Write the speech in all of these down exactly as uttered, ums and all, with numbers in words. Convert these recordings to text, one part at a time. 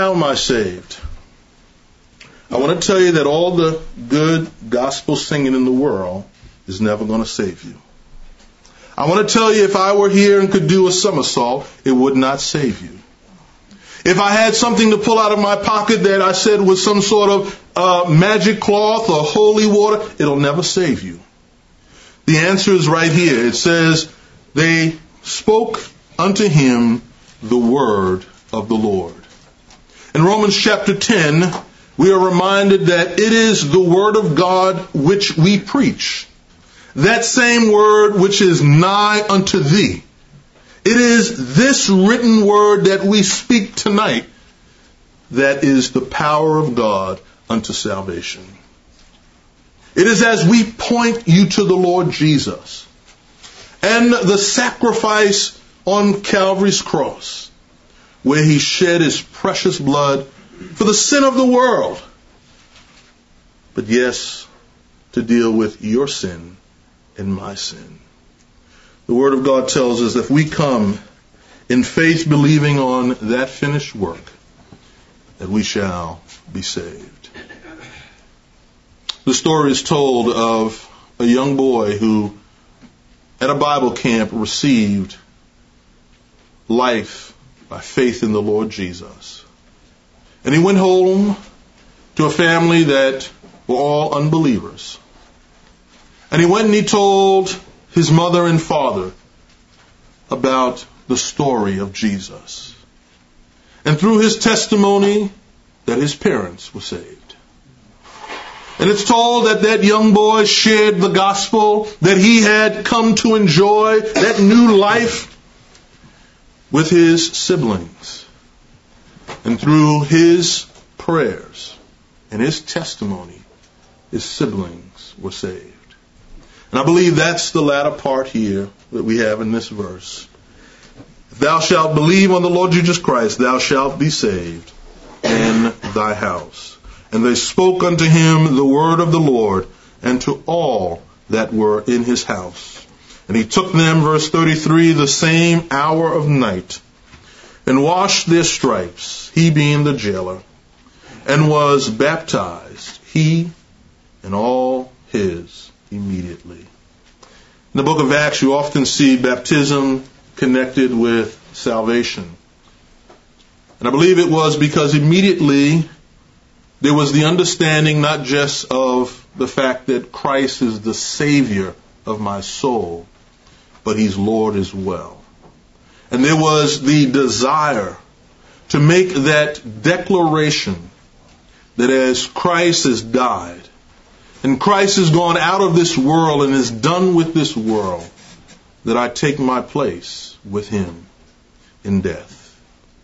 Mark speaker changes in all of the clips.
Speaker 1: How am I saved? I want to tell you that all the good gospel singing in the world is never going to save you. I want to tell you, if I were here and could do a somersault, it would not save you. If I had something to pull out of my pocket that I said was some sort of uh, magic cloth or holy water, it'll never save you. The answer is right here. It says, they spoke unto him the word of the Lord. In Romans chapter ten, we are reminded that it is the word of God which we preach. That same word which is nigh unto thee. It is this written word that we speak tonight that is the power of God unto salvation. It is as we point you to the Lord Jesus and the sacrifice on Calvary's cross, where he shed his precious blood for the sin of the world, but yes, to deal with your sin and my sin. The Word of God tells us if we come in faith believing on that finished work, that we shall be saved. The story is told of a young boy who at a Bible camp received life by faith in the Lord Jesus. And he went home to a family that were all unbelievers. And he went and he told his mother and father about the story of Jesus. And through his testimony, that his parents were saved. And it's told that that young boy shared the gospel, that he had come to enjoy that new life with his siblings. And through his prayers and his testimony, his siblings were saved. And I believe that's the latter part here that we have in this verse. If thou shalt believe on the Lord Jesus Christ, thou shalt be saved in thy house. And they spoke unto him the word of the Lord, and to all that were in his house. And he took them, verse thirty-three, the same hour of night, and washed their stripes, he being the jailer, and was baptized, he and all his immediately. In the book of Acts, you often see baptism connected with salvation. And I believe it was because immediately there was the understanding not just of the fact that Christ is the Savior of my soul, but he's Lord as well. And there was the desire to make that declaration that as Christ has died, and Christ has gone out of this world and is done with this world, that I take my place with him in death.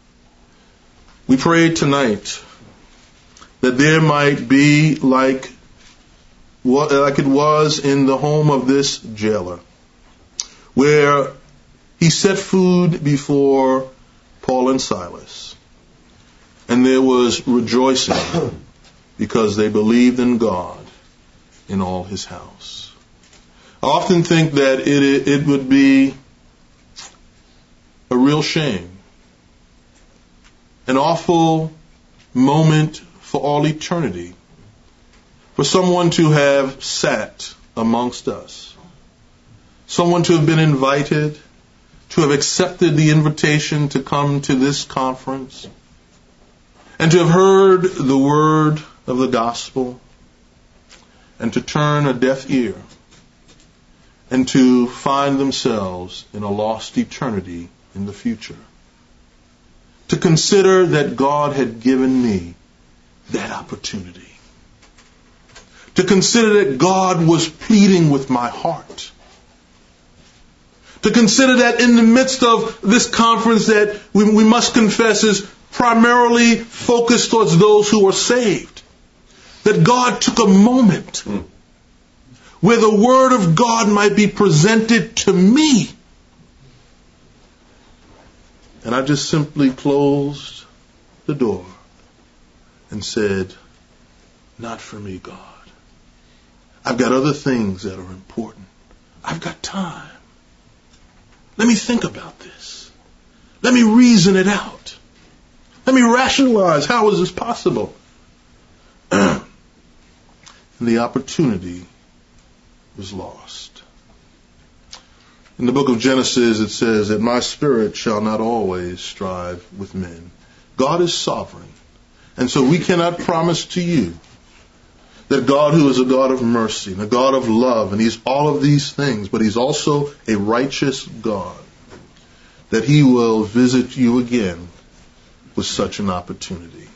Speaker 1: We pray tonight that there might be like, like it was in the home of this jailer, where he set food before Paul and Silas, and there was rejoicing because they believed in God in all his house. I often think that it, it would be a real shame, an awful moment for all eternity, for someone to have sat amongst us, someone to have been invited, to have accepted the invitation to come to this conference, and to have heard the word of the gospel, and to turn a deaf ear, and to find themselves in a lost eternity in the future. To consider that God had given me that opportunity. To consider that God was pleading with my heart. To consider that in the midst of this conference that we, we must confess is primarily focused towards those who are saved. That God took a moment where the Word of God might be presented to me. And I just simply closed the door and said, not for me, God. I've got other things that are important. I've got time. Let me think about this. Let me reason it out. Let me rationalize. How is this possible? And the opportunity was lost. In the book of Genesis, it says that my spirit shall not always strive with men. God is sovereign. And so we cannot promise to you that God, who is a God of mercy and a God of love, and He's all of these things, but He's also a righteous God, that He will visit you again with such an opportunity.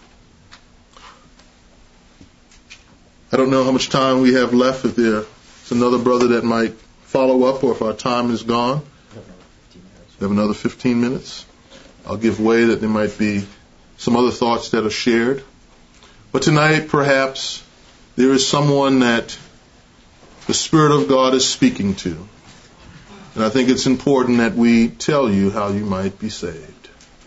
Speaker 1: I don't know how much time we have left, if there's another brother that might follow up, or if our time is gone. We have another fifteen minutes. I'll give way that there might be some other thoughts that are shared. But tonight, perhaps, there is someone that the Spirit of God is speaking to. And I think it's important that we tell you how you might be saved.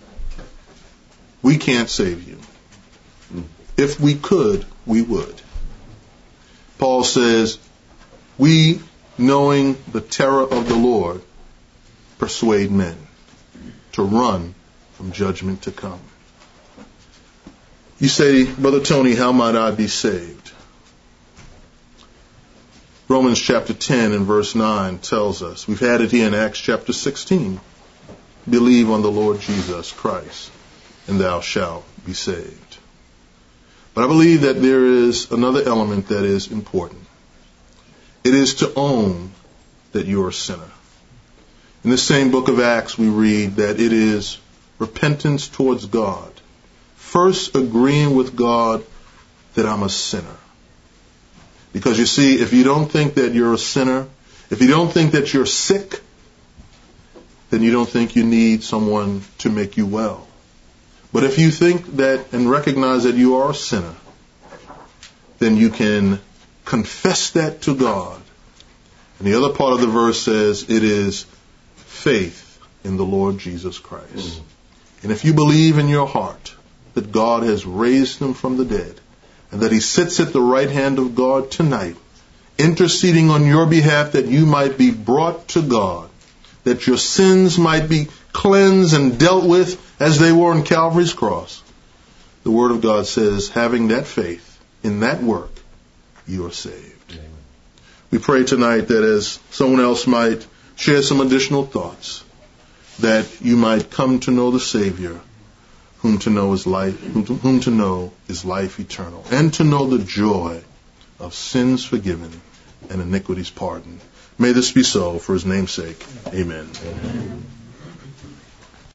Speaker 1: We can't save you. If we could, we would. Paul says, we, knowing the terror of the Lord, persuade men to run from judgment to come. You say, Brother Tony, how might I be saved? Romans chapter ten and verse nine tells us, we've had it here in Acts chapter sixteen, believe on the Lord Jesus Christ, and thou shalt be saved. But I believe that there is another element that is important. It is to own that you're a sinner. In the same book of Acts, we read that it is repentance towards God. First agreeing with God that I'm a sinner. Because you see, if you don't think that you're a sinner, if you don't think that you're sick, then you don't think you need someone to make you well. But if you think that and recognize that you are a sinner, then you can confess that to God. And the other part of the verse says it is faith in the Lord Jesus Christ. Mm. And if you believe in your heart that God has raised Him from the dead, and that He sits at the right hand of God tonight, interceding on your behalf that you might be brought to God, that your sins might be cleansed and dealt with as they were on Calvary's cross, the Word of God says, having that faith in that work, you are saved. Amen. We pray tonight that as someone else might share some additional thoughts, that you might come to know the Savior, whom to know is life, whom to, whom to know is life eternal, and to know the joy of sins forgiven and iniquities pardoned. May this be so for His name's sake. Amen. Amen.